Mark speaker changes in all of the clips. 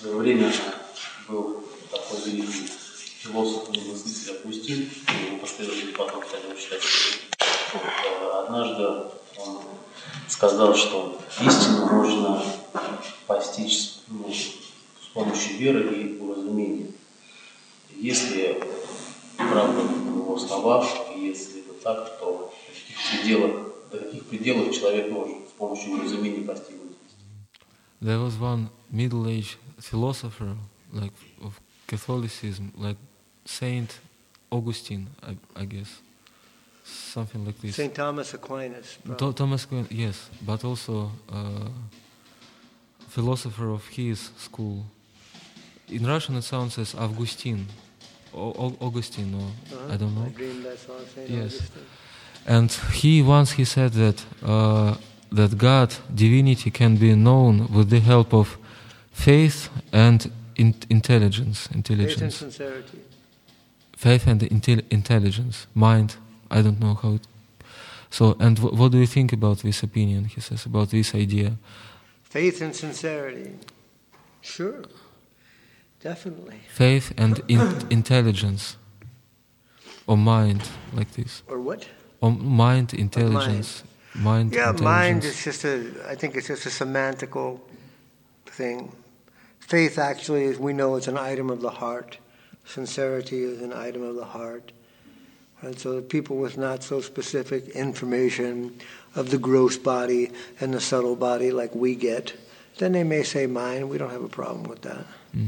Speaker 1: свое время был такой великий философ и мыслитель Августин, его последователи потом стали его считать. Однажды он сказал, что истину можно постичь с помощью веры и уразумения. Если правда в его словах, и если это так, то до каких пределов человек может с помощью уразумения постигнуть.
Speaker 2: There was one middle-aged philosopher, like of Catholicism, like Saint Augustine, I guess, something like this.
Speaker 3: Saint Thomas Aquinas.
Speaker 2: Thomas Aquinas, yes, but also philosopher of his school. In Russian it sounds as Augustine, Augustine, or I don't know.
Speaker 3: I dreamed I saw Saint
Speaker 2: Yes,
Speaker 3: Augustine.
Speaker 2: and he said that that God, divinity, can be known with the help of faith and intelligence.
Speaker 3: Faith and sincerity.
Speaker 2: Faith and intelligence, mind. I don't know how it. So, and what do you think about this opinion? He says about this idea.
Speaker 3: Faith and sincerity. Sure. Definitely.
Speaker 2: Faith and intelligence, or mind, like this.
Speaker 3: Or what?
Speaker 2: Or mind, intelligence. Mind,
Speaker 3: yeah,
Speaker 2: intelligence.
Speaker 3: mind is just I think it's just a semantical thing. Faith actually, as we know, it's an item of the heart. Sincerity is an item of the heart. And so people with not so specific information of the gross body and the subtle body like we get, then they may say mind. We don't have a problem with that.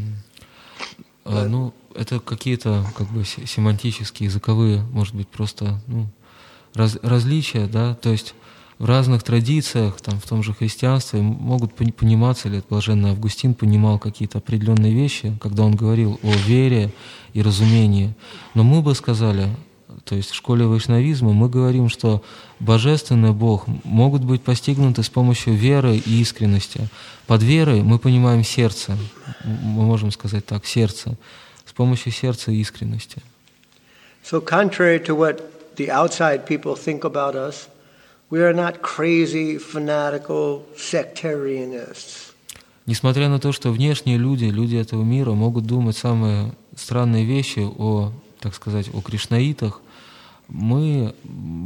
Speaker 2: Ну, это какие-то как бы семантические, языковые, может быть, просто различия, да, то есть в разных традициях, там, в том же христианстве могут пониматься, или блаженный Августин понимал какие-то определенные вещи, когда он говорил о вере и разумении. Но мы бы сказали, то есть в школе вайшнавизма мы говорим, что божественный Бог могут быть постигнуты с помощью веры и искренности. Под верой мы понимаем сердце, мы можем сказать так, сердце, с помощью сердца и искренности.
Speaker 3: So contrary to what the outside people think about us, we are not crazy, fanatical sectarianists.
Speaker 2: Несмотря на то, что внешние люди этого мира могут думать самые странные вещи о, так сказать, о кришнаитах, мы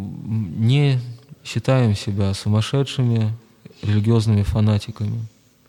Speaker 2: не считаем себя сумасшедшими религиозными фанатиками.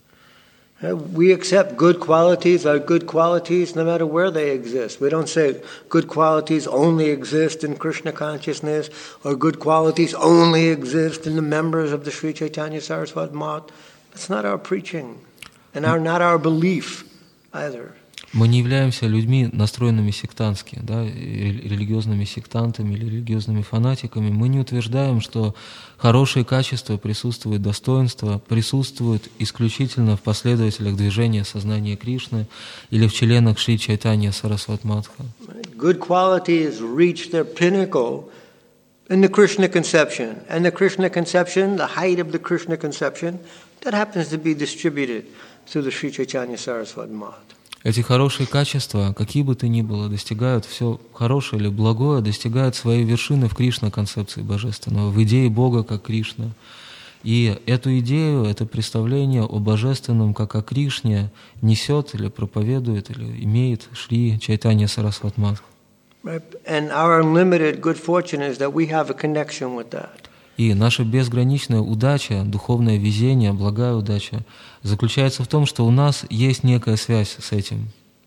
Speaker 3: We accept good qualities are good qualities no matter where they exist. We don't say good qualities only exist in Krishna consciousness or good qualities only exist in the members of the Sri Chaitanya Saraswati Math. That's not our preaching and not our belief either.
Speaker 2: Мы не являемся людьми, настроенными сектантски, да, религиозными сектантами или религиозными фанатиками. Мы не утверждаем, что хорошие качества присутствуют, достоинства присутствуют исключительно в последователях движения сознания Кришны или в членах Шри Чайтанья Сарасвати Матха.
Speaker 3: Good qualities reach their pinnacle in the Krishna conception. And the Krishna conception, the height of the Krishna conception, that happens to be distributed through the Sri Chaitanya Saraswati Math.
Speaker 2: Эти хорошие качества, какие бы то ни было, достигают, все хорошее или благое, достигают своей вершины в Кришна-концепции божественного, в идее Бога как Кришна. И эту идею, это представление о божественном как о Кришне несет или проповедует, или имеет Шри Чайтанья Сарасвати Матха.
Speaker 3: And our unlimited good fortune is that we have a connection with that.
Speaker 2: И наша безграничная удача, духовное везение, благая удача заключается в том, что у нас есть некая связь с этим.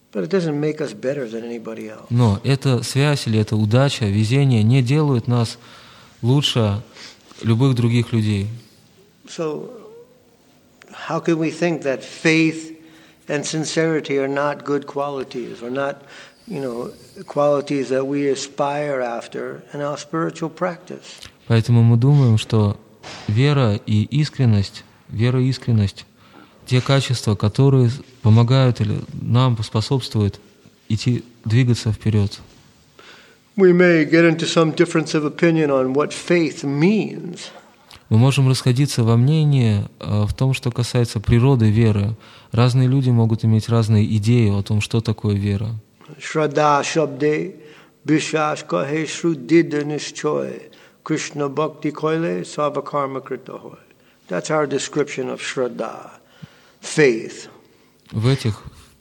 Speaker 2: Но эта связь или эта удача, везение не делают нас лучше любых других людей.
Speaker 3: So, how can we think that faith and sincerity are not good qualities, or not, qualities that we aspire after in our spiritual practice?
Speaker 2: Поэтому мы думаем, что вера и искренность, те качества, которые помогают или нам способствуют двигаться вперед.
Speaker 3: We may get into some difference of opinion on what faith means.
Speaker 2: Мы можем расходиться во мнении в том, что касается природы веры. Разные люди могут иметь разные идеи о том, что такое вера.
Speaker 3: Shraddha shabde vishwas kahe shrudidya nishchoy. Krishna bhakti koile sava karma krita hoy. That's our description of Shraddha, faith.
Speaker 2: В этих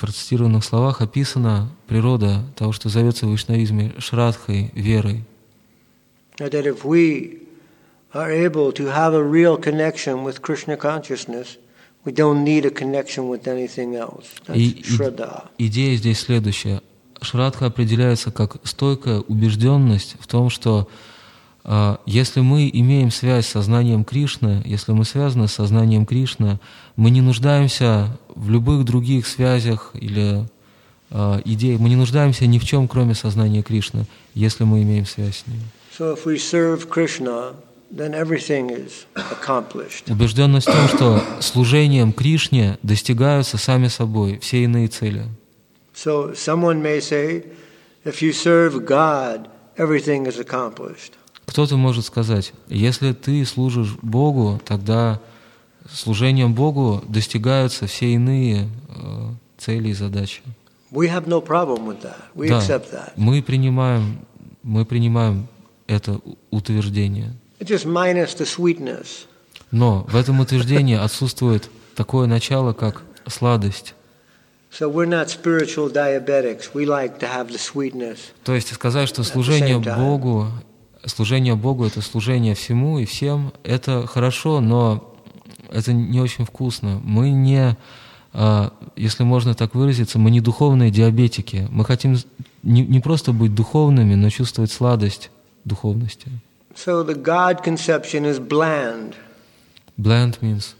Speaker 2: процитированных словах описана природа того, что зовется в вайшнавизме шрадхой, верой.
Speaker 3: That if we are able to have a real connection with Krishna consciousness, we don't need a connection with anything else. That's Shraddha.
Speaker 2: Идея здесь следующая. Шрадха определяется как стойкая убежденность в том, что если мы имеем связь с сознанием Кришны, если мы связаны с сознанием Кришны, мы не нуждаемся в любых других связях или идеях, мы не нуждаемся ни в чем, кроме сознания Кришны, если мы имеем связь с Ним.
Speaker 3: So if we serve Krishna, then everything is accomplished.
Speaker 2: Убежденность в том, что служением Кришне достигаются сами собой все иные цели.
Speaker 3: So someone may say, if you serve God, everything is accomplished.
Speaker 2: Кто-то может сказать, если ты служишь Богу, тогда служением Богу достигаются все иные цели и задачи.
Speaker 3: We have no problem with that. We
Speaker 2: Да,
Speaker 3: accept that.
Speaker 2: мы принимаем это утверждение.
Speaker 3: It's just minus the sweetness.
Speaker 2: Но в этом утверждении отсутствует такое начало, как сладость.
Speaker 3: So we're not spiritual diabetics. We like to have the sweetness.
Speaker 2: То есть сказать, что служение Богу — это служение всему и всем, это хорошо, но это не очень вкусно. Мы не, если можно так выразиться, мы не духовные диабетики. Мы хотим не просто быть духовными, но чувствовать сладость духовности.
Speaker 3: So the God conception is bland.
Speaker 2: Bland means?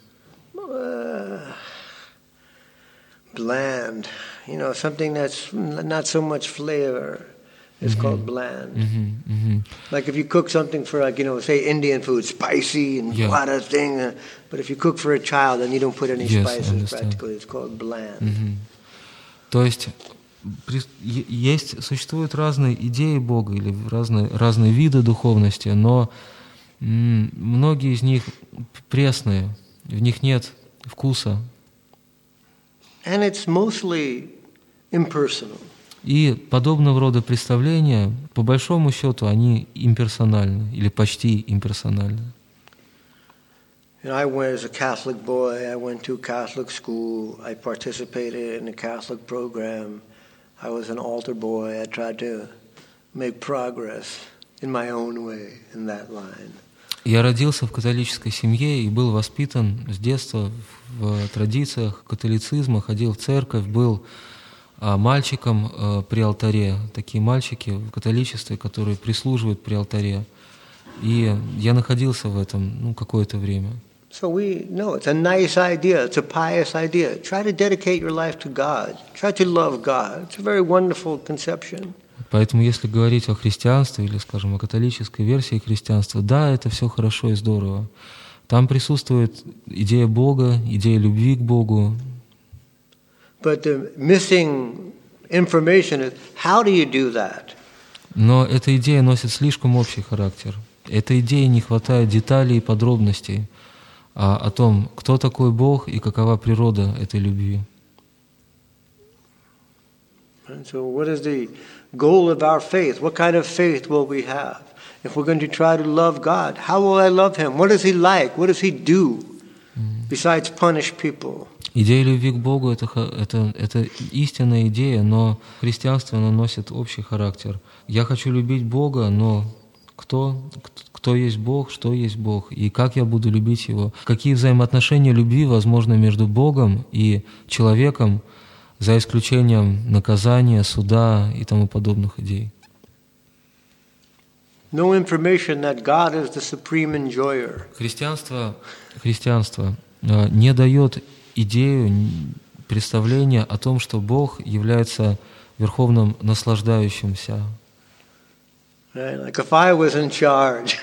Speaker 3: Bland. You know, something that's not so much flavor is called bland. Like if you cook something for, like, you know, say Indian food, spicy and a lot of things, but if you cook for a child and you don't put any spices, practically it's called bland.
Speaker 2: То есть существуют разные идеи Бога или разные виды духовности, но многие из них пресные, в них нет вкуса.
Speaker 3: And it's mostly impersonal.
Speaker 2: И подобного рода представления, по большому счету, они имперсональны или почти имперсональны.
Speaker 3: I went as a Catholic boy. I went to Catholic school. I participated in a Catholic program. I was an altar boy. I tried to make progress in my own way in that line.
Speaker 2: Я родился в католической семье и был воспитан с детства в традициях католицизма, ходил в церковь, был мальчиком при алтаре. Такие мальчики в католичестве, которые прислуживают при алтаре. И я находился в этом какое-то время.
Speaker 3: So we know it's a nice idea. It's a pious idea. Try to dedicate your life to God. Try to love God. It's a very wonderful conception.
Speaker 2: Поэтому, если говорить о христианстве или, скажем, о католической версии христианства, да, это все хорошо и здорово. Там присутствует идея Бога, идея любви к Богу.
Speaker 3: But the missing information is how do you do that?
Speaker 2: Но эта идея носит слишком общий характер. Этой идее не хватает деталей и подробностей о том, кто такой Бог и какова природа этой любви.
Speaker 3: And so what is the goal of our faith? What kind of faith will we have? If we're going to try to love God, how will I love Him? What does He like? What does He do besides punish people?
Speaker 2: Идея любви к Богу — это истинная идея, но христианство оно носит общий характер. Я хочу любить Бога, но кто есть Бог, что есть Бог, и как я буду любить Его? Какие взаимоотношения любви возможны между Богом и человеком, за исключением наказания, суда и тому подобных идей?
Speaker 3: No information that God is the supreme enjoyer.
Speaker 2: Христианство не дает идею, представление о том, что Бог является верховным наслаждающимся.
Speaker 3: Right? Like if I was in charge,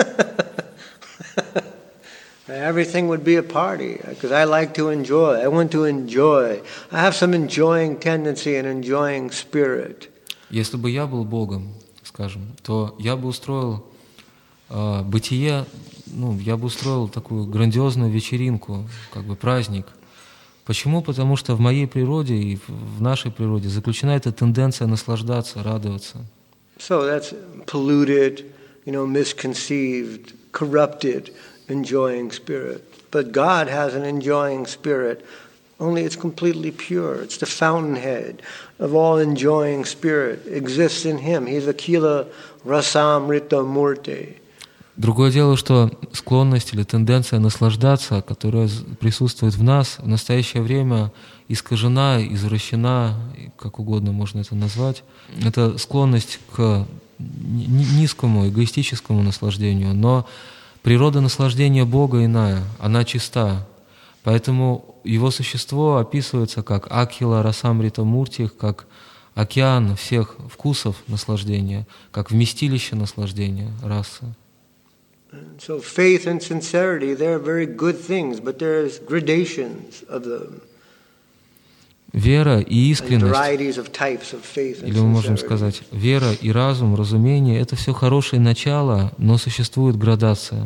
Speaker 3: everything would be a party because I like to enjoy. I want to enjoy. I have some enjoying tendency and enjoying spirit.
Speaker 2: Если бы я был Богом, скажем, то я бы устроил бытие, я бы устроил такую грандиозную вечеринку, как бы праздник. Почему? Потому что в моей природе и в нашей природе заключена эта тенденция наслаждаться, радоваться.
Speaker 3: So that's polluted, misconceived, corrupted, enjoying spirit. But God has an enjoying spirit Only it's completely pure. It's the fountainhead of all enjoying spirit. Exists in him. He's Akila Rasamrita Murti.
Speaker 2: Другое дело, что склонность или тенденция наслаждаться, которая присутствует в нас, в настоящее время искажена, извращена, как угодно можно это назвать. Это склонность к низкому, эгоистическому наслаждению, но природа наслаждения Бога иная, она чиста. Поэтому его существо описывается как Акила Расамрита Мурти, как океан всех вкусов наслаждения, как вместилище наслаждения расы.
Speaker 3: So faith and sincerity, they're very good things, but there's gradations of them.
Speaker 2: Вера и
Speaker 3: And
Speaker 2: искренность,
Speaker 3: varieties of types of faith and
Speaker 2: или мы можем
Speaker 3: sincerity.
Speaker 2: сказать, вера и разум, разумение — это все хорошее начало, но существует градация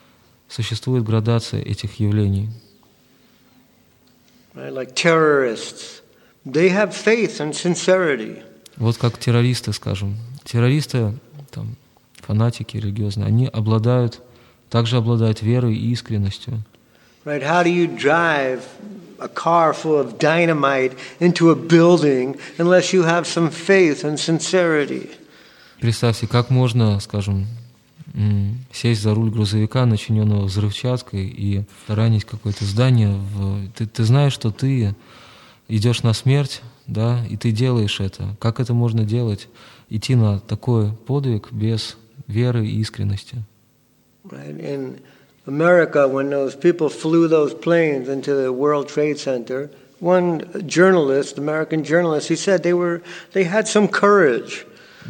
Speaker 2: этих явлений.
Speaker 3: Right? Like terrorists, they have faith and sincerity.
Speaker 2: Вот как террористы, скажем. Террористы, там, фанатики религиозные, они также обладают верой и искренностью.
Speaker 3: Right? How do you drive a car full of dynamite into a building unless you have some faith and sincerity?
Speaker 2: Представьте, как можно, скажем, сесть за руль грузовика, начиненного взрывчаткой, и ранить какое-то здание. Ты знаешь, что ты идешь на смерть, да, и ты делаешь это. Как это можно делать? Идти на такой подвиг без веры и искренности.
Speaker 3: Right? In America, when those people flew those planes into the World Trade Center, one journalist, American journalist, he said they had some courage.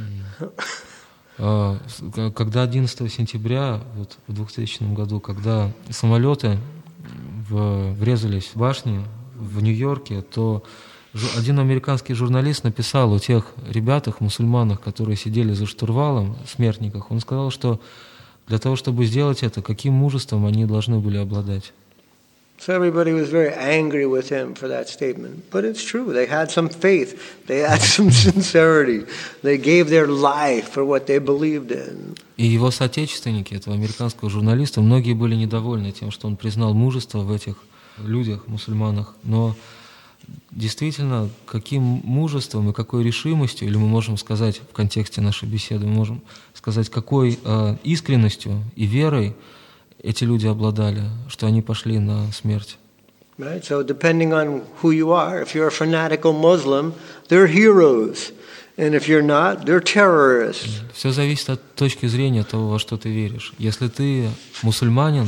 Speaker 2: Когда 11 сентября вот, в 2000 году, когда самолеты врезались в башни в Нью-Йорке, то один американский журналист написал о тех ребятах, мусульманах, которые сидели за штурвалом, смертниках, он сказал, что для того, чтобы сделать это, каким мужеством они должны были обладать.
Speaker 3: So everybody was very angry with him for that statement. But it's true. They had some faith. They had some sincerity. They gave their life for what they believed in.
Speaker 2: И его соотечественники, этого американского журналиста, многие были недовольны тем, что он признал мужество в этих людях, мусульманах. Но действительно, каким мужеством и какой решимостью, или мы можем сказать в контексте нашей беседы, мы можем сказать, какой искренностью и верой эти люди обладали, что они пошли на смерть.
Speaker 3: Right? So depending on who you are, if you're a fanatical Muslim, they're heroes. And if you're not, they're terrorists.
Speaker 2: Все зависит от точки зрения того, во что ты веришь. Если ты мусульманин,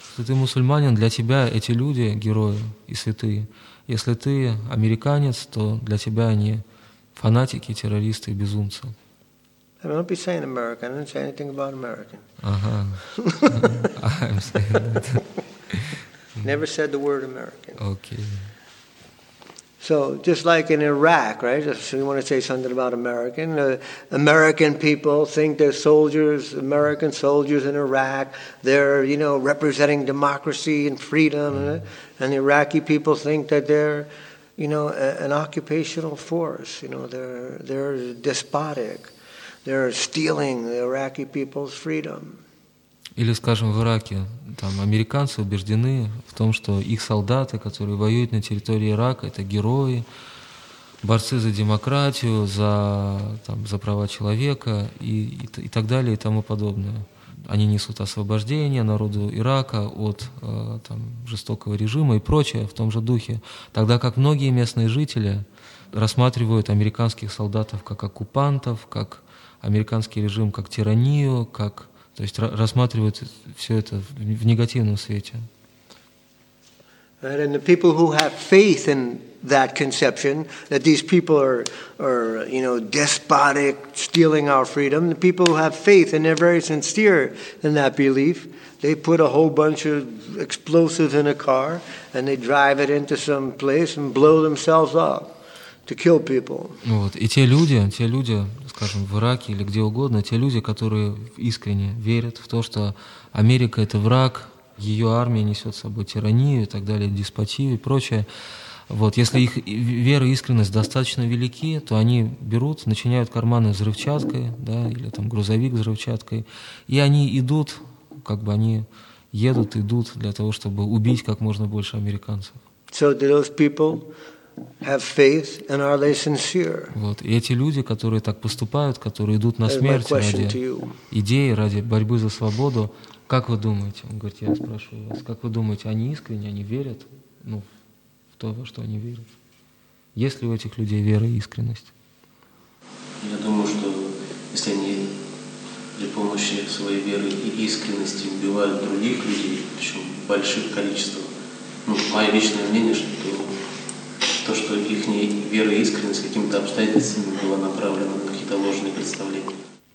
Speaker 2: для тебя эти люди герои и святые. Если ты американец, то для тебя они фанатики, террористы и безумцы.
Speaker 3: Don't be saying American. I didn't say anything about American.
Speaker 2: Ага. I'm saying that.
Speaker 3: Never said the word American.
Speaker 2: Okay.
Speaker 3: So just like in Iraq, right? So you want to say something about American. American people think they're soldiers, American soldiers in Iraq. They're, representing democracy and freedom. And the Iraqi people think that they're, an occupational force. They're despotic. They're stealing the Iraqi people's freedom.
Speaker 2: Или, скажем, в Ираке, там американцы убеждены в том, что их солдаты, которые воюют на территории Ирака, это герои, борцы за демократию, за права человека и так далее и тому подобное. Они несут освобождение народу Ирака от жестокого режима и прочее в том же духе. Тогда как многие местные жители рассматривают американских солдатов как оккупантов, как американский режим как тиранию, то есть рассматривают все это в негативном свете.
Speaker 3: And the people who have faith in that conception, that these people are despotic, stealing our freedom, the people who have faith and they're very sincere in that belief, they put a whole bunch of explosives in a car and they drive it into some place and blow themselves up to kill people.
Speaker 2: Вот. И те люди, скажем, в Ираке или где угодно, те люди, которые искренне верят в то, что Америка — это враг, ее армия несет с собой тиранию и так далее, деспотию и прочее. Вот. Если их вера и искренность достаточно велики, то они берут, начиняют карманы взрывчаткой, да, или грузовик взрывчаткой, и они идут, они идут для того, чтобы убить как можно больше американцев.
Speaker 3: So do those people have faith, and are they sincere?
Speaker 2: Вот. И эти люди, которые так поступают, которые идут на
Speaker 3: That is my
Speaker 2: смерть
Speaker 3: question to
Speaker 2: ради
Speaker 3: you.
Speaker 2: идеи, ради борьбы за свободу, как вы думаете? Он говорит, я спрашиваю вас, как вы думаете, они искренне, они верят в то, во что они верят? Есть ли у этих людей вера и искренность?
Speaker 1: Я думаю, что если они при помощи своей веры и искренности убивают других людей, причем в больших количествах, мое личное мнение, что то, что их вера и искренность какими-то обстоятельствами была направлена на какие-то ложные представления.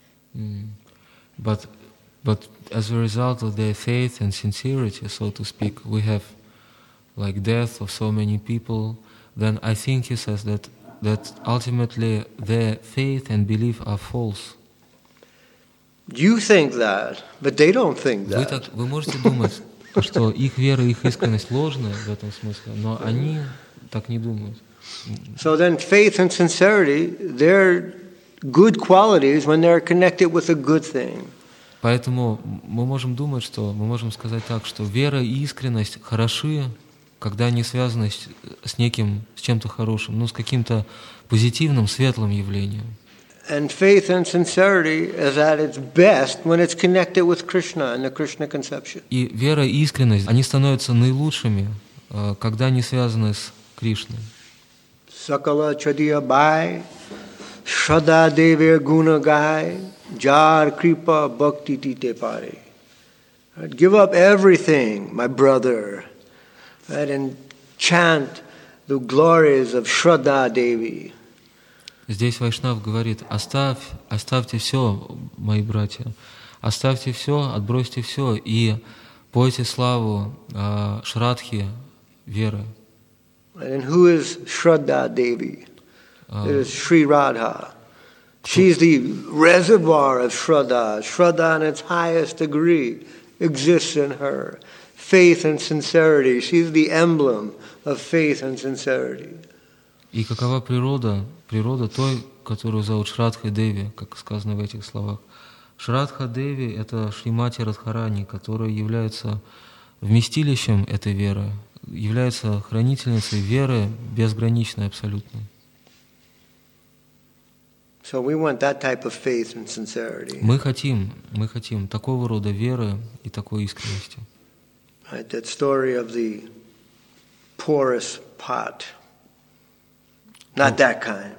Speaker 2: But as a result of their faith and sincerity, so to speak, we have like death of so many people, then I think he says that ultimately their faith and belief are false.
Speaker 3: You think that, but they don't think that.
Speaker 2: Вы можете думать, что их вера и их искренность ложная в этом смысле, но они так не думают.
Speaker 3: So then faith and sincerity, they're good qualities when they're connected with a good thing.
Speaker 2: Поэтому мы можем сказать так, что вера и искренность хороши, когда они связаны с чем-то хорошим, с каким-то позитивным, светлым явлением.
Speaker 3: And faith and sincerity is at its best when it's connected with Krishna and the Krishna conception.
Speaker 2: И вера и искренность, они становятся наилучшими, когда они связаны с Кришной.
Speaker 3: Sakala chadiya bai, shraddha devir guna gai, jar kripa bhakti tite pare. Give up everything, my brother, and chant the glories of Shraddha Devi.
Speaker 2: Здесь Вайшнав говорит, оставьте все, мои братья, оставьте все, отбросьте все и пойте славу Шрадхи, веры.
Speaker 3: And who is Shraddha Devi? It is Sri Radha. She's the reservoir of Shraddha. Shraddha in its highest degree exists in her. Faith and sincerity. She's the emblem of faith and sincerity.
Speaker 2: И какова природа той, которую зовут Шрадхой Деви, как сказано в этих словах. Шрадха Деви — это Шримати Радхарани, которая является вместилищем этой веры, является хранительницей веры безграничной, абсолютной.
Speaker 3: So we want that type of faith and sincerity.
Speaker 2: Мы хотим такого рода веры и такой искренности.
Speaker 3: Right, that story of the porous pot. Not that kind.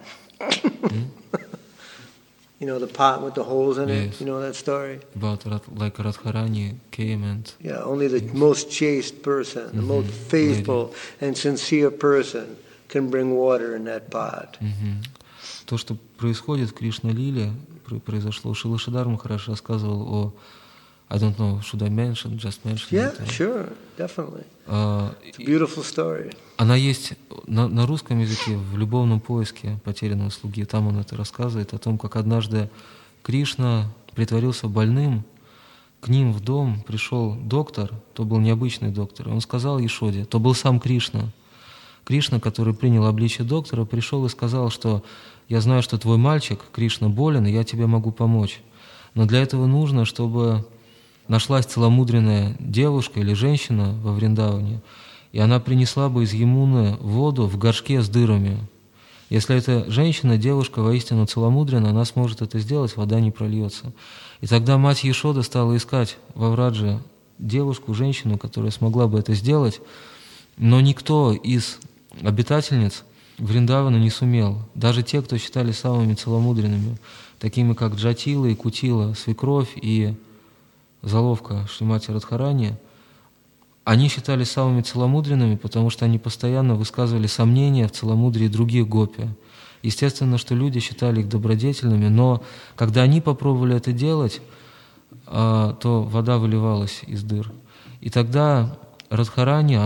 Speaker 3: You know, the pot with the holes in it?
Speaker 2: Yes.
Speaker 3: You know that story?
Speaker 2: About like Radharani came and...
Speaker 3: Yeah, only the most chaste person, the most faithful and sincere person can bring water in that pot.
Speaker 2: То, что происходит в Кришна-лиле, произошло. Шрила Шридар Махарадж рассказывал о... I don't know, should I mention, just mention
Speaker 3: Yeah,
Speaker 2: it?
Speaker 3: sure, definitely. It's a beautiful story.
Speaker 2: Она есть на русском языке в «Любовном поиске потерянного слуги». Там он это рассказывает о том, как однажды Кришна притворился больным, к ним в дом пришел доктор, то был необычный доктор, он сказал Ешоде, то был сам Кришна. Кришна, который принял обличие доктора, пришел и сказал, что «Я знаю, что твой мальчик, Кришна, болен, и я тебе могу помочь. Но для этого нужно, чтобы нашлась целомудренная девушка или женщина во Вриндаване, и она принесла бы из Ямуны воду в горшке с дырами. Если эта женщина, девушка воистину целомудренна, она сможет это сделать, вода не прольется». И тогда мать Ешода стала искать во Врадже девушку, женщину, которая смогла бы это сделать, но никто из обитательниц Вриндавана не сумел. Даже те, кто считали самыми целомудренными, такими как Джатила и Кутила, свекровь и заловка Шримати Радхарани, они считались самыми целомудренными, потому что они постоянно высказывали сомнения в целомудрии других гопи. Естественно, что люди считали их добродетельными, но когда они попробовали это делать, то вода выливалась из дыр. И тогда Радхарани,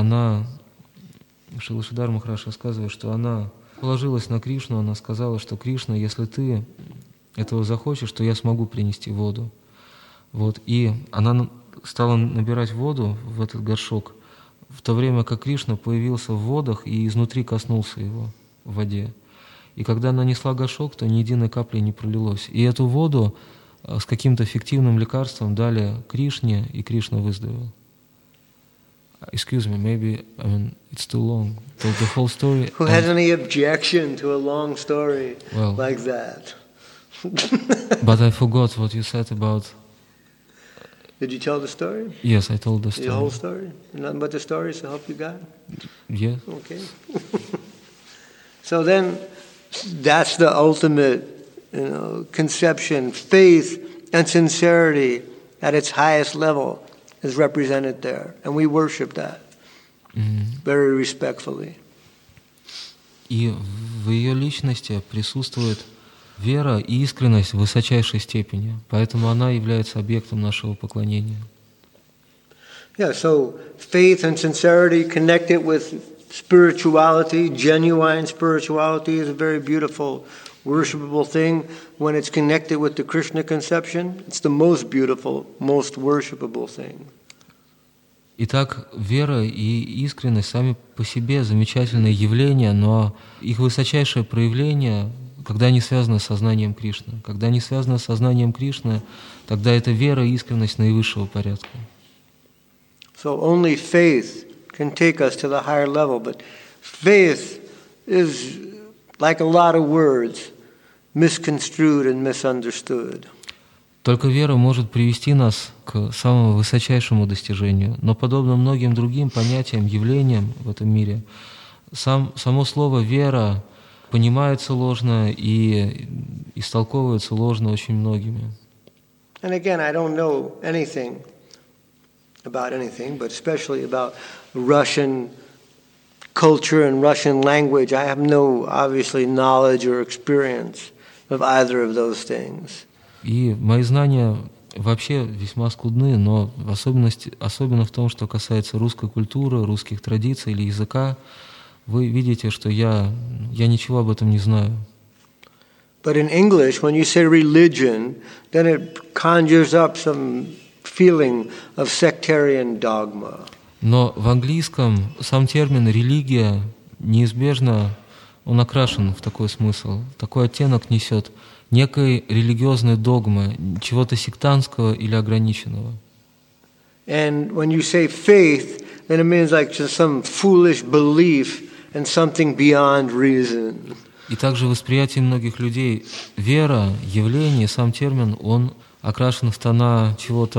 Speaker 2: Шрила Шридар Махарадж рассказывает, что она положилась на Кришну, она сказала, что «Кришна, если ты этого захочешь, то я смогу принести воду». Вот. И она стала набирать воду в этот горшок, в то время как Кришна появился в водах и изнутри коснулся его в воде. И когда она несла горшок, то ни единой капли не пролилось. И эту воду с каким-то фиктивным лекарством дали Кришне, и Кришна выздоровел. Excuse me, maybe it's too long. Told the whole story.
Speaker 3: Who has any objection to a long story
Speaker 2: Well,
Speaker 3: like that?
Speaker 2: but I forgot what you said about.
Speaker 3: Did you tell the story?
Speaker 2: Yes, I told the story.
Speaker 3: The whole story? Nothing but the stories to help you God?
Speaker 2: Yes.
Speaker 3: Okay. So then, that's the ultimate, conception. Faith and sincerity at its highest level is represented there, and we worship that very respectfully.
Speaker 2: И в ее личности присутствует вера и искренность в высочайшей степени, поэтому она является объектом нашего поклонения.
Speaker 3: Yeah, so faith and sincerity connected with spirituality, genuine spirituality, is a very beautiful, worshipable thing. When it's connected with the Krishna conception, it's the most beautiful, most worshipable thing.
Speaker 2: Итак, вера и искренность сами по себе замечательные явления, но их высочайшее проявление, когда они связаны с сознанием Кришны. Когда они связаны с сознанием Кришны, тогда это вера и искренность наивысшего порядка.
Speaker 3: So only faith can take us to the higher level, but faith is, like a lot of words, misconstrued and misunderstood.
Speaker 2: Только вера может привести нас к самому высочайшему достижению, но подобно многим другим понятиям, явлениям в этом мире, само слово «вера» понимается ложно и истолковывается ложно очень многими.
Speaker 3: And again, I don't know anything about anything, but especially about Russian culture and Russian language. I have no, obviously, knowledge or experience of either of those things.
Speaker 2: И мои знания вообще весьма скудны, но особенно в том, что касается русской культуры, русских традиций или языка, вы видите, что я ничего об этом не знаю.
Speaker 3: But in English, when you say religion, then it conjures up some feeling of sectarian dogma.
Speaker 2: Но в английском сам термин «религия» неизбежно, он окрашен в такой смысл, такой оттенок несет некой религиозной догмы, чего-то сектантского или ограниченного.
Speaker 3: And when you say faith, then it means like just some foolish belief in something beyond reason.
Speaker 2: И также в восприятии многих людей вера, явление, сам термин, он окрашен в тона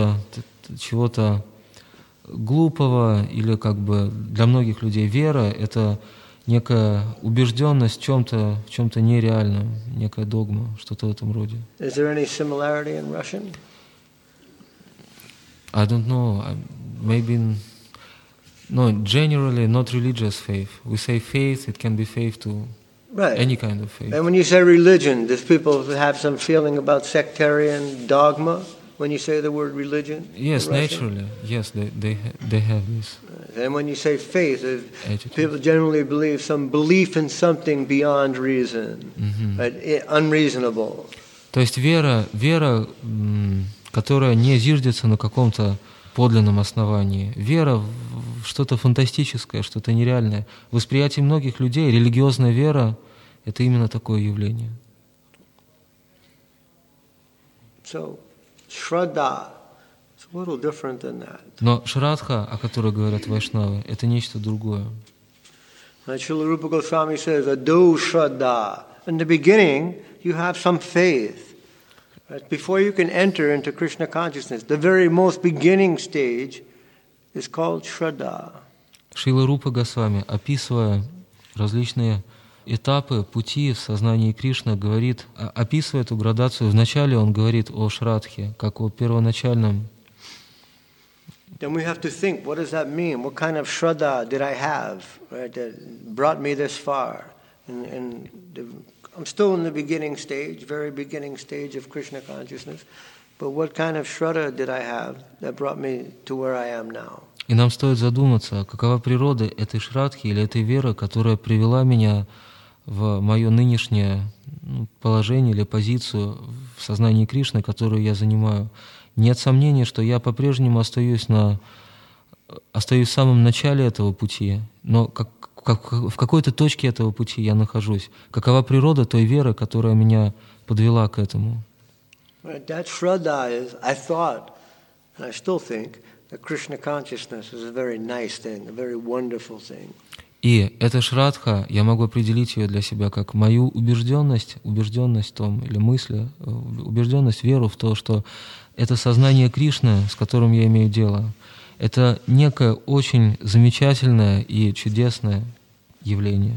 Speaker 2: чего-то глупого, или как бы для многих людей вера — это некая убежденность в чем-то нереальном, некая догма, что-то в этом роде.
Speaker 3: Is there any similarity in Russian?
Speaker 2: I don't know. Maybe no. Generally, not religious faith. We say faith. It can be faith to any kind of faith.
Speaker 3: And when you say religion, does people have some feeling about sectarian dogma when you say the word religion?
Speaker 2: Yes, naturally. Yes, they have this.
Speaker 3: And when you say faith, people generally believe some belief in something beyond reason, right? Unreasonable.
Speaker 2: То есть вера, которая не зиждется на каком-то подлинном основании. Вера в что-то фантастическое, что-то нереальное. В восприятии многих людей религиозная вера — это именно такое явление.
Speaker 3: So, Shraddha is a little different than that.
Speaker 2: Но шрадха, о которой говорят вайшнавы, это нечто другое.
Speaker 3: Srila Rupa Goswami says, Ado Shraddha. In the beginning, you have some faith. Right? Before you can enter into Krishna consciousness, the very most beginning stage is called Shraddha.
Speaker 2: Шрила Рупа Госвами, описывая различные этапы пути в сознании Кришны, говорит, описывая эту градацию, вначале он говорит о шрадхе, как о первоначальном.
Speaker 3: Then we have to think, what does that mean? What kind of Shraddha did I have, right, that brought me this far? I'm still in the beginning stage, very beginning stage of Krishna consciousness, but what kind of Shraddha did I have that brought me to where I am now?
Speaker 2: И нам стоит задуматься, какова природа этой шрадхи или этой веры, которая привела меня в мое нынешнее положение или позицию в сознании Кришны, которую я занимаю. Нет сомнения, что я по-прежнему остаюсь в самом начале этого пути, но в какой-то точке этого пути я нахожусь. Какова природа той веры, которая меня подвела к этому?
Speaker 3: That Shraddha is, I thought, and I still think, The Krishna consciousness is a very nice thing, a very wonderful thing.
Speaker 2: И эта шрадха, я могу определить ее для себя как мою убежденность в том, или мысли, убежденность, веру в то, что это сознание Кришны, с которым я имею дело, это некое очень замечательное и чудесное явление.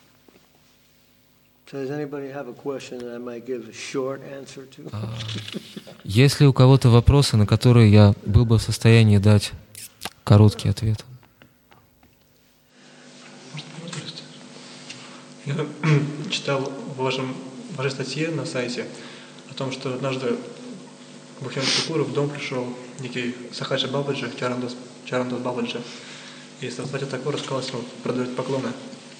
Speaker 2: Есть ли у кого-то вопросы, на которые я был бы в состоянии дать короткий ответ?
Speaker 4: Я читал в вашей статье на сайте о том, что однажды к Бхактивиноду Тхакуру в дом пришел некий Сахаджи Бабаджи, Чарандас Бабаджи, и Сарасвати Такур сказал ему продавать поклоны.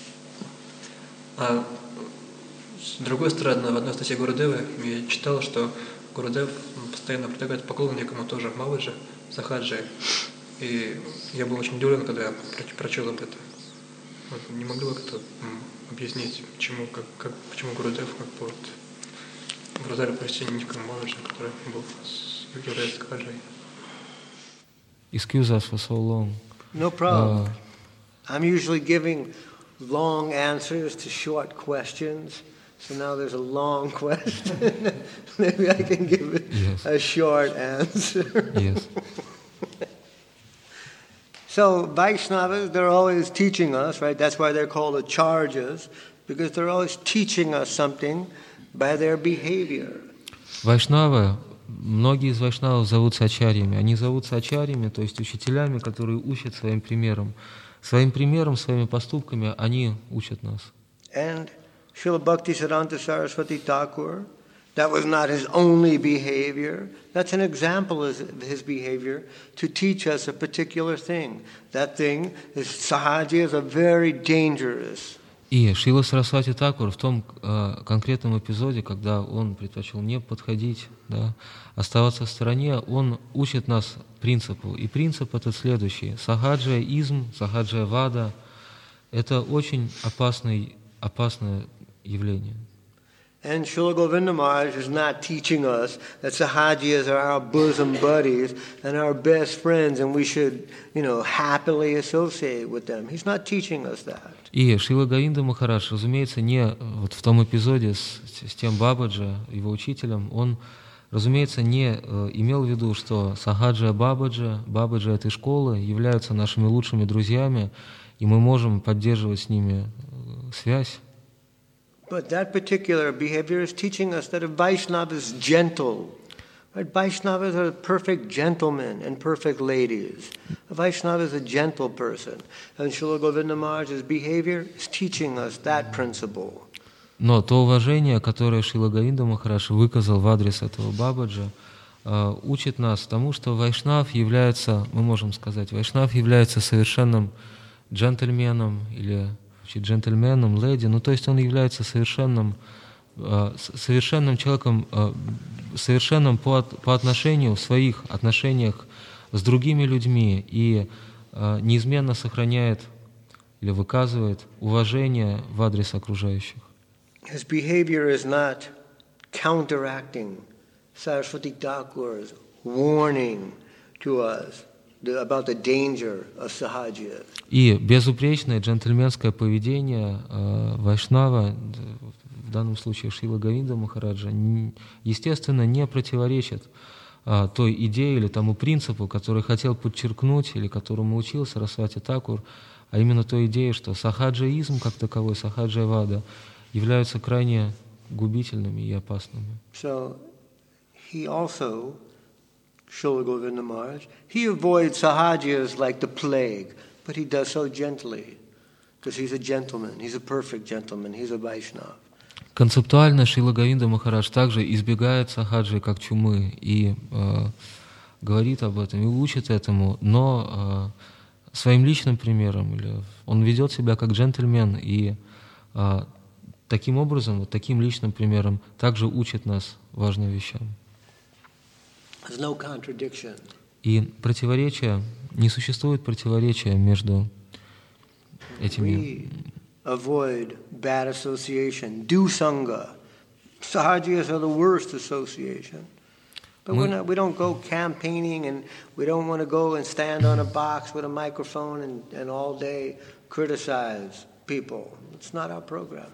Speaker 4: А с другой стороны, в одной статье Гурудевы я читал, что Гурудев постоянно предлагает поклоны некому тоже Бабаджи, Сахаджи. И я был очень удивлен, когда я прочел об этом. Вот, не могли бы как-то объяснить, почему Гурудев образовали почтение некому Бабаджи, который является Сахаджей?
Speaker 2: Excuse us for so long.
Speaker 3: No problem. I'm usually giving long answers to short questions. So now there's a long question. Maybe I can give it a short answer.
Speaker 2: Yes.
Speaker 3: So Vaishnavas, they're always teaching us, right? That's why they're called acharyas, because they're always teaching us something by their behavior.
Speaker 2: Вайшнавы, многие из вайшнавов зовутся ачарьями. Они зовутся ачарьями, то есть учителями, которые учат своим примером. Своим примером, своими поступками они учат нас.
Speaker 3: And Srila Bhaktisiddhanta Saraswati Thakur, that was not his only behavior. That's an example of his behavior to teach us a particular thing. That thing is sahaja, is a very dangerous.
Speaker 2: И Шрила Сарасвати Такур в том конкретном эпизоде, когда он предпочел не подходить, да, оставаться в стороне, он учит нас принципу. И принцип этот следующий. Сахаджа-изм, сахаджа-вада – это очень опасное явление.
Speaker 3: And Srila Govinda Maharaj is not teaching us that sahajiyas are our bosom buddies and our best friends and we should, happily associate with them. He's not teaching us that.
Speaker 2: И Шрила Говинда Махарадж, разумеется, не вот в том эпизоде с тем Бабаджи, его учителем, он, разумеется, не имел в виду, что Сахаджа Бабаджи этой школы являются нашими лучшими друзьями, и мы можем поддерживать с ними связь.
Speaker 3: But that particular behavior is teaching us that a Vaishnava is gentle. Right? Vaishnavas are perfect gentlemen and perfect ladies. A Vaishnava is a gentle person. And Srila Govinda Maharaj's behavior is teaching us that principle.
Speaker 2: Но то уважение, которое Шрила Говинда Махарадж выказал в адрес этого Бабаджи, учит нас тому, что Вайшнав является, мы можем сказать, Вайшнав является совершенным джентльменом или джентльменом, леди, то есть он является совершенным человеком, совершенным по отношению в своих отношениях с другими людьми и неизменно сохраняет или выказывает уважение в адрес окружающих.
Speaker 3: His behavior is not counteracting Saraswati Thakur's warning to us about the danger of sahaja.
Speaker 2: И безупречное джентльменское поведение Вайшнава, в данном случае Шрила Говинда Махараджа, естественно, не противоречит той идее или тому принципу, который хотел подчеркнуть или которому учил Сарасвати Такур, а именно той идее, что сахаджаизм как таковой, сахаджа-вада, являются крайне губительными и опасными.
Speaker 3: So he also, Srila Govinda Maharaj, he avoids sahajas like the plague, but he does so gently, because he's a gentleman, he's a perfect gentleman, he's a Vaishnava.
Speaker 2: Концептуально Шрила Говинда Махарадж также избегает сахаджи как чумы и говорит об этом и учит этому, но своим личным примером, он ведет себя как джентльмен и таким образом, вот таким личным примером также учит нас важным вещам.
Speaker 3: No contradiction.
Speaker 2: И противоречия, не существует противоречия между этими.
Speaker 3: Avoid bad association, do sangha. Sahajas are the worst association. But we don't go campaigning, and we don't want to go and stand on a box with a microphone and all day criticize people. It's not our program.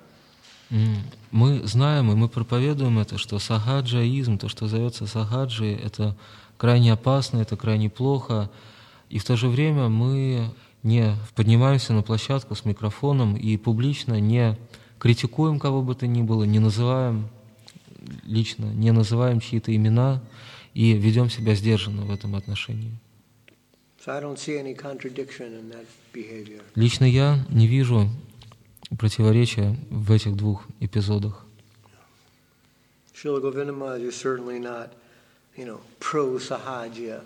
Speaker 2: Мы знаем, и мы проповедуем это, что сахаджаизм, то, что зовется сахаджи, это крайне опасно, это крайне плохо. И в то же время мы не поднимаемся на площадку с микрофоном и публично не критикуем кого бы то ни было, не называем лично, не называем чьи-то имена и ведем себя сдержанно в этом отношении.
Speaker 3: So I don't see any contradiction in that behavior.
Speaker 2: Лично я не вижу противоречия в этих двух эпизодах.
Speaker 3: Srila Govinda Maharaj is certainly not, pro-sahajya.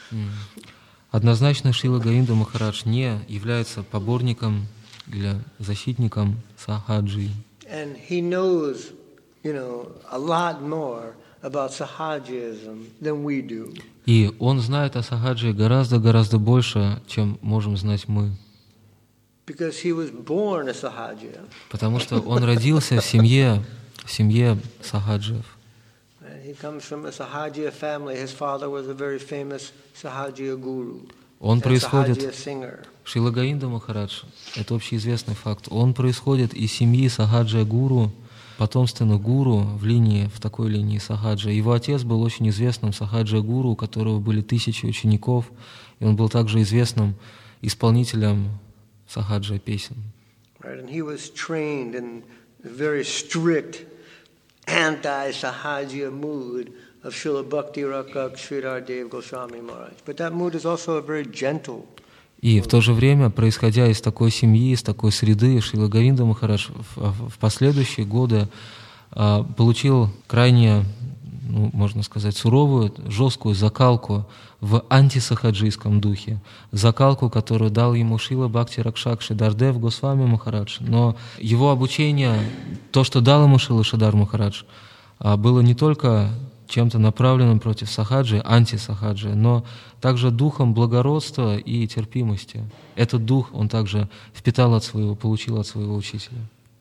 Speaker 2: Однозначно Шрила Говинда Махарадж не является поборником или защитником сахаджи.
Speaker 3: And he knows, a lot more about sahajism than we do.
Speaker 2: И он знает о сахаджи гораздо больше, чем можем знать мы.
Speaker 3: Because he was born a sahajya.
Speaker 2: Потому что он родился в семье сахаджиев.
Speaker 3: He comes from a sahajya family. His father was a very famous sahajya guru.
Speaker 2: Он
Speaker 3: and
Speaker 2: происходит,
Speaker 3: sahajya singer.
Speaker 2: Шрила Говинда Махарадж, это общеизвестный факт, он происходит из семьи сахаджа гуру, потомственных гуру в такой линии сахаджа. Его отец был очень известным сахаджа гуру, у которого были 1000 учеников, и он был также известным исполнителем сахаджа песен.
Speaker 3: Right, and he was trained in a very strict anti-sahajya mood of Srila Bhakti Rakak Sridhar Dev Goswami Maharaj. But that mood is also a very gentle.
Speaker 2: И в то же время, происходя из такой семьи, из такой среды, Шрила Говинда Махарадж в последующие годы получил крайне, можно сказать, суровую, жесткую закалку в антисахаджийском духе. Закалку, которую дал ему Шрила Бхакти Ракшак Шридхар Дев Госвами Махарадж. Но его обучение, то, что дал ему Шрила Шридхар Махарадж, было не только чем-то направленным против сахаджи, антисахаджи, но также духом благородства и терпимости. Этот дух он также получил от своего учителя.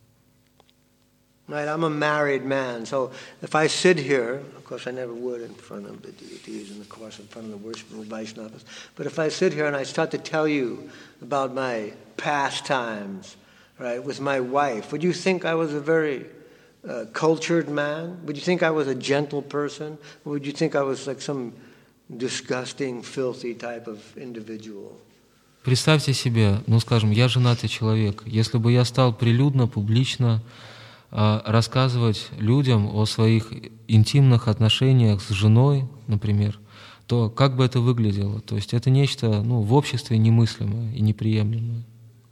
Speaker 3: Right, I'm a married man, so if I sit here, of course I never would in front of the deities and of course in front of the worshipful Vaishnavas, but if I sit here and I start to tell you about my pastimes, right, with my wife, would you think I was a very cultured man? Would you think I was a gentle person? Or would you think I was like some disgusting, filthy type of individual?
Speaker 2: Представьте себе, скажем, я женатый человек. Если бы я стал прилюдно, публично рассказывать людям о своих интимных отношениях с женой, например, то как бы это выглядело? То есть это нечто, в обществе немыслимое и неприемлемое.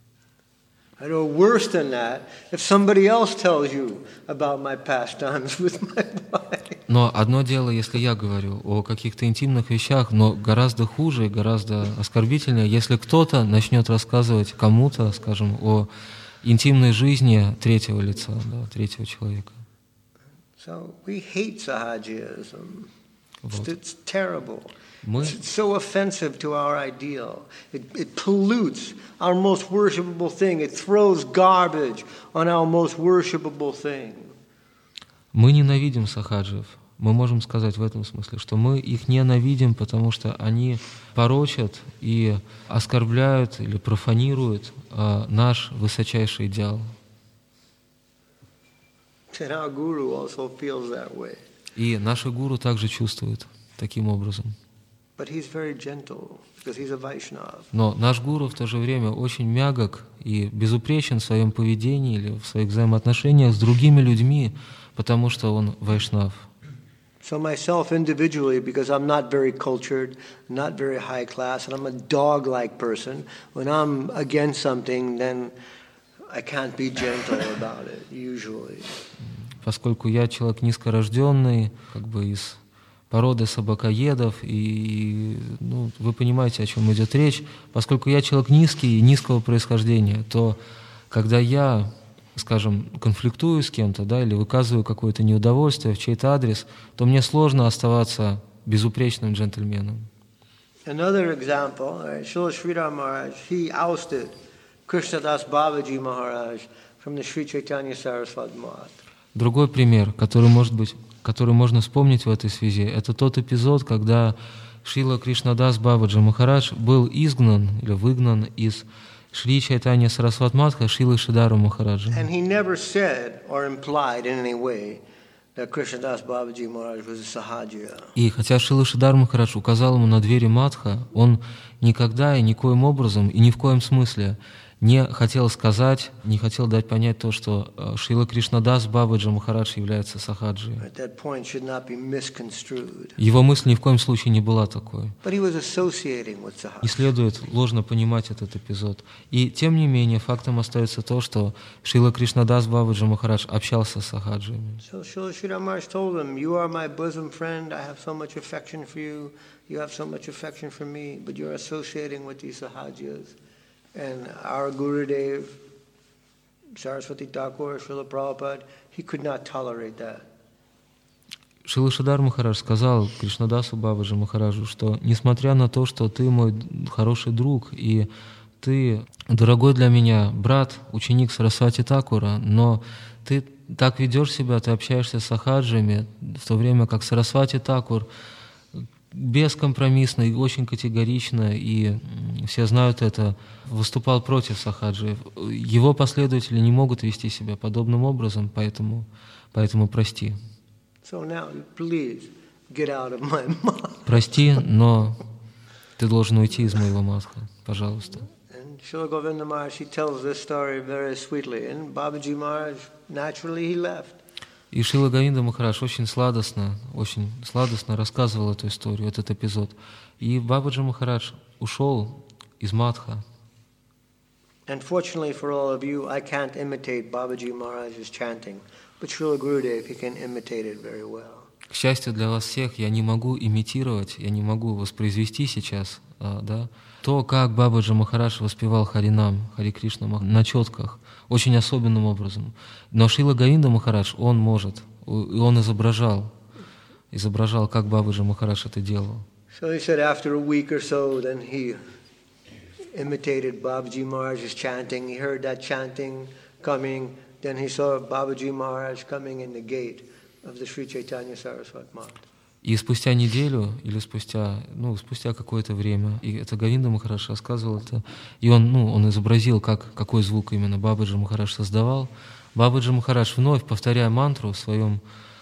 Speaker 3: I know worse than that, if somebody else tells you about my pastimes with my wife.
Speaker 2: Но одно дело, если я говорю о каких-то интимных вещах, но гораздо хуже, гораздо оскорбительнее, если кто-то начнет рассказывать кому-то, скажем, о интимной жизни третьего лица, третьего человека.
Speaker 3: So we hate sahajism. It's terrible.
Speaker 2: Мы
Speaker 3: It's so offensive to our ideal. It pollutes our most worshipable thing. It throws garbage on our most worshipable thing.
Speaker 2: ненавидим сахаджиев. Мы можем сказать в этом смысле, что мы их ненавидим, потому что они порочат и оскорбляют или профанируют наш высочайший идеал.
Speaker 3: And our guru also feels that way.
Speaker 2: И наши гуру также чувствуют таким образом.
Speaker 3: But he's very gentle because he's a Vaishnava.
Speaker 2: Но наш гуру в то же время очень мягок и безупречен в своем поведении или в своих взаимоотношениях с другими людьми, потому что он вайшнав.
Speaker 3: So myself individually, because I'm not very cultured, not very high class, and I'm a dog-like person, when I'm against something, then I can't be gentle about it, usually.
Speaker 2: Поскольку я человек низкорожденный, из породы собакоедов, и вы понимаете, о чем идет речь. Поскольку я человек низкий и низкого происхождения, то когда я, скажем, конфликтую с кем-то, или выказываю какое-то неудовольствие в чей-то адрес, то мне сложно оставаться безупречным джентльменом.
Speaker 3: Another example, Srila Sridhar Maharaj, he ousted Krishnadas Babaji Maharaj from the Sri Chaitanya Saraswati Math.
Speaker 2: Другой пример, который может быть который можно вспомнить в этой связи, это тот эпизод, когда Шрила Кришнадас Бабаджи Махарадж был изгнан или выгнан из Шри Чайтанья Сарасват Матха Шрилы Шридару Махараджа.
Speaker 3: And he never said or implied in any way that Krishnadas Babaji Maharaj was a Sahaja.
Speaker 2: И хотя Шрила Шридар Махарадж указал ему на двери Матха, он никогда и никоим образом и ни в коем смысле не хотел сказать, не хотел дать понять то, что Шрила Кришнадас Бабаджи Махарадж является сахаджи.
Speaker 3: That point should not be misconstrued.
Speaker 2: Его мысль ни в коем случае не была такой.
Speaker 3: But he was associating with
Speaker 2: Не
Speaker 3: Sahaja.
Speaker 2: следует ложно понимать этот эпизод. И тем не менее, фактом остается то, что Шрила Кришнадас Бабаджи Махарадж общался с сахаджами.
Speaker 3: So Srila Sridhar Maharaj told him, "You are my bosom friend. I have so much affection for you. You have so much affection for me. But you're associating with these Sahajas." And our Gurudev, Saraswati Thakur, Srila Prabhupada, he could not tolerate that.
Speaker 2: Шрила Шридар Махарадж сказал Кришнадасу Бабаджи Махараджу, что несмотря на то, что ты мой хороший друг, и ты дорогой для меня брат, ученик Сарасвати Такура, но ты так ведешь себя, ты общаешься с сахаджами, в то время как Сарасвати Такур бескомпромиссно и очень категорично, и все знают это, выступал против сахаджи. Его последователи не могут вести себя подобным образом, поэтому прости.
Speaker 3: So now, please, get out of my mouth.
Speaker 2: Прости, но ты должен уйти из моего матха, пожалуйста.
Speaker 3: And Srila Govinda Maharaj, he tells this story very sweetly. And Babaji Maharaj, naturally, he left.
Speaker 2: И Шрила Говинда Махарадж очень сладостно рассказывал эту историю, этот эпизод. И Бабаджи Махарадж ушел из матха.
Speaker 3: Unfortunately for all of you, I can't imitate Babaji Maharaj's chanting, but Srila Gurudev, he can imitate it very well.
Speaker 2: К счастью для вас всех, я не могу имитировать, я не могу воспроизвести сейчас то, как Бабаджи Махарадж воспевал Харинам, Хари Кришна на четках, очень особенным образом. Но Шрила Говинда Махарадж, он может, и он изображал, как Бабаджи Махарадж это делал.
Speaker 3: So he said after a week or so, then he imitated Babaji Maharaj's chanting. He heard that chanting coming. Then he saw Babaji Maharaj coming in the gate of the Sri Chaitanya Saraswat Math.
Speaker 2: И спустя неделю или спустя какое-то время, и это Говинда Махарадж рассказывал это, и он изобразил, какой звук именно Бабаджи Махарадж создавал. Бабаджи Махарадж, вновь повторяя мантру в своей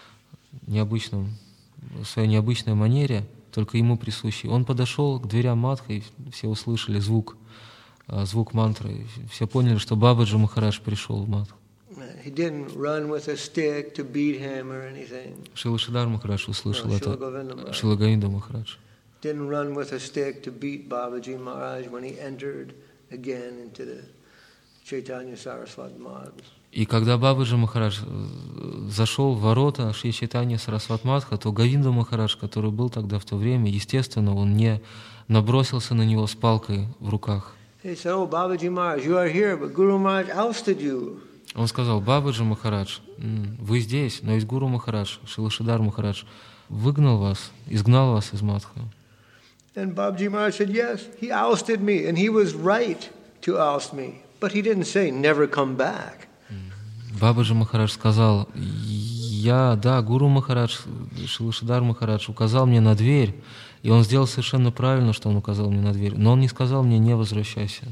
Speaker 2: необычной манере, только ему присущей, он подошел к дверям матха, и все услышали звук мантры, все поняли, что Бабаджи Махарадж пришел в матх.
Speaker 3: He didn't run with a stick to beat him or anything.
Speaker 2: Шрила Шридар Махарадж услышал это.
Speaker 3: Govinda
Speaker 2: Шрила Говинда Махарадж.
Speaker 3: Didn't run with a stick to beat Babaji Maharaj when he entered again into the Chaitanya Saraswat Math.
Speaker 2: И когда Бабаджи Махарадж зашел в ворота Шри Чайтанья Сарасват Матха, то Говинда Махарадж, который был тогда в то время, естественно, он не набросился на него с палкой в руках.
Speaker 3: He said, "Oh, Babaji Maharaj, you are here, but Guru Maharaj ousted you."
Speaker 2: Он сказал: Бабаджи Махарадж, вы здесь, но ведь Гуру Махарадж, Шрила Шридар Махарадж изгнал вас из матха.
Speaker 3: And Babaji Maharaj said, "Yes, he ousted me, and he was right to oust me, but he didn't say never come back."
Speaker 2: Бабаджи Махарадж сказал: Гуру Махарадж, Шрила Шридар Махарадж указал мне на дверь, и он сделал совершенно правильно, что он указал мне на дверь, но он не сказал мне: не возвращайся.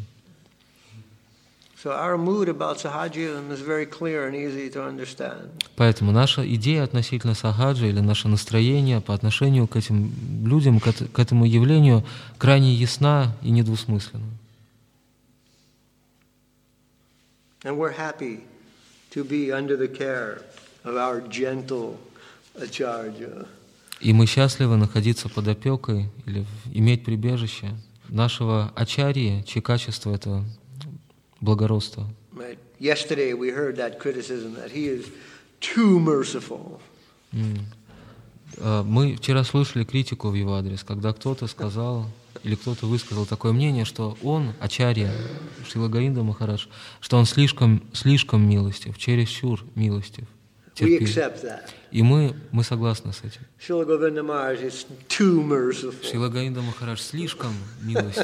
Speaker 3: So our mood about Sahajism is very clear and easy to understand.
Speaker 2: Поэтому наша идея относительно сахаджи или наше настроение по отношению к этим людям, к этому явлению крайне ясна и недвусмысленна.
Speaker 3: And we're happy to be under the care of our gentle Acharya.
Speaker 2: И мы счастливы находиться под опекой или иметь прибежище нашего ачарьи, чье качество — это благородство.
Speaker 3: Right. Yesterday we heard that criticism that he is too merciful.
Speaker 2: Мы вчера слышали критику в его адрес, когда кто-то сказал или кто-то высказал такое мнение, что он, ачарья, Шрила Говинда Махарадж, что он слишком милостив, чересчур милостив, терпелив. И мы согласны с этим.
Speaker 3: Srila Govinda Maharaj is too merciful.
Speaker 2: Шрила Говинда Махарадж слишком милостив,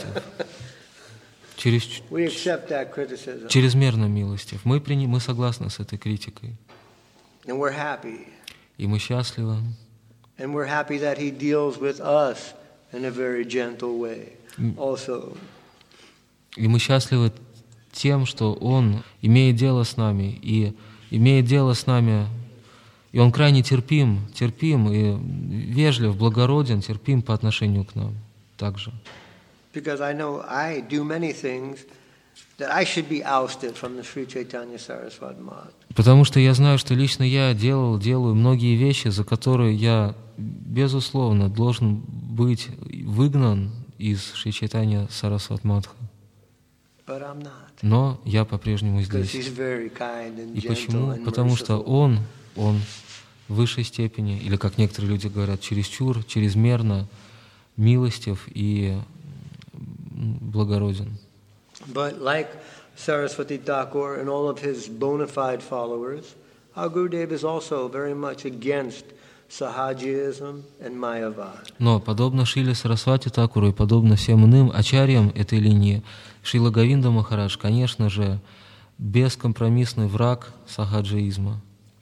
Speaker 3: We accept that criticism.
Speaker 2: чрезмерно милостив. Мы согласны с этой критикой.
Speaker 3: And we're happy
Speaker 2: И мы счастливы.
Speaker 3: And we're happy that he deals with us in a very gentle way also.
Speaker 2: И мы счастливы тем, что Он имеет дело с нами, и имеет дело с нами, и Он крайне терпим и вежлив, благороден, терпим по отношению к нам также.
Speaker 3: Because I know I do many things that I should be ousted from the Sri Chaitanya Saraswati Math.
Speaker 2: Потому что я знаю, что лично я делаю многие вещи, за которые я, безусловно, должен быть выгнан из Шри Чайтанья Сарасвати Матха.
Speaker 3: But I'm not.
Speaker 2: Но я по-прежнему
Speaker 3: Because
Speaker 2: здесь.
Speaker 3: he's very kind and
Speaker 2: И
Speaker 3: gentle
Speaker 2: почему?
Speaker 3: and
Speaker 2: Потому что
Speaker 3: merciful.
Speaker 2: Он в высшей степени, или как некоторые люди говорят, чересчур, чрезмерно милостив и благороден.
Speaker 3: But like Saraswati Thakur and all of his bona fide followers, our Gurudev is also very much against Sahajism and Mayavad.
Speaker 2: Но, подобно Шриле Сарасвати Такуру и подобно всем иным ачарьям этой линии, Шрила Говинда Махарадж, конечно же, бескомпромиссный враг сахаджаизма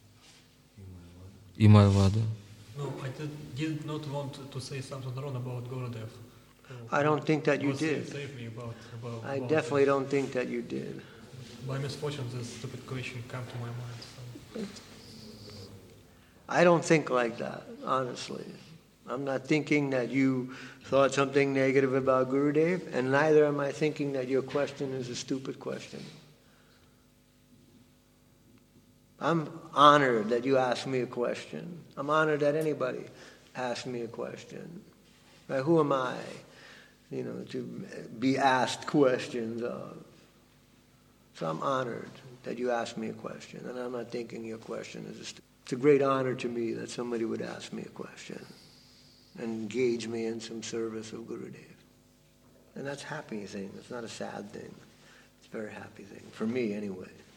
Speaker 2: и майавады.
Speaker 4: No, I did not want to say something wrong about Gurudev.
Speaker 3: I don't think that you
Speaker 4: God
Speaker 3: did.
Speaker 4: save me about
Speaker 3: I definitely don't think that you did.
Speaker 4: By misfortune, this stupid question came to my mind. So.
Speaker 3: I don't think like that, honestly. I'm not thinking that you thought something negative about Gurudev, and neither am I thinking that your question is a stupid question. I'm honored that you asked me a question. I'm honored that anybody asked me a question. Right? Who am I, to be asked questions of? So I'm honored that you asked me a question, and I'm not thinking your question is a stupid. It's a great honor to me that somebody would ask me a question and engage me in some service of Gurudev. And that's a happy thing. It's not a sad thing. It's a very happy thing, for me anyway.